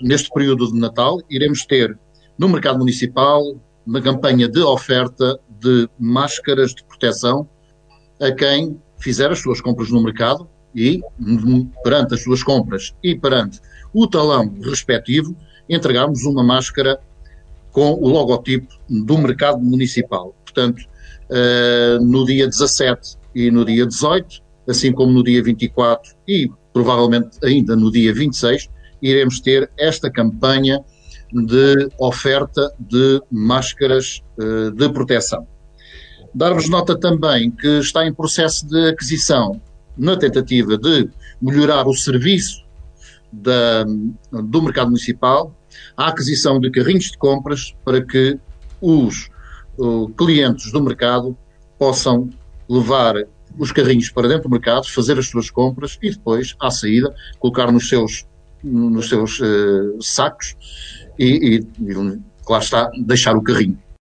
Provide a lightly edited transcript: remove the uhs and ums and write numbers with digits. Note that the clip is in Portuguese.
neste período de Natal, iremos ter no mercado municipal uma campanha de oferta de máscaras de proteção a quem fizer as suas compras no mercado e, perante as suas compras e perante o talão respectivo, entregarmos uma máscara com o logotipo do mercado municipal. Portanto, no dia 17 e no dia 18, assim como no dia 24 e provavelmente ainda no dia 26, iremos ter esta campanha de oferta de máscaras de proteção. Dar-vos nota também que está em processo de aquisição, na tentativa de melhorar o serviço do mercado municipal, a aquisição de carrinhos de compras para que os clientes do mercado possam levar os carrinhos para dentro do mercado, fazer as suas compras e depois, à saída, colocar nos seus sacos e lá está, deixar o carrinho.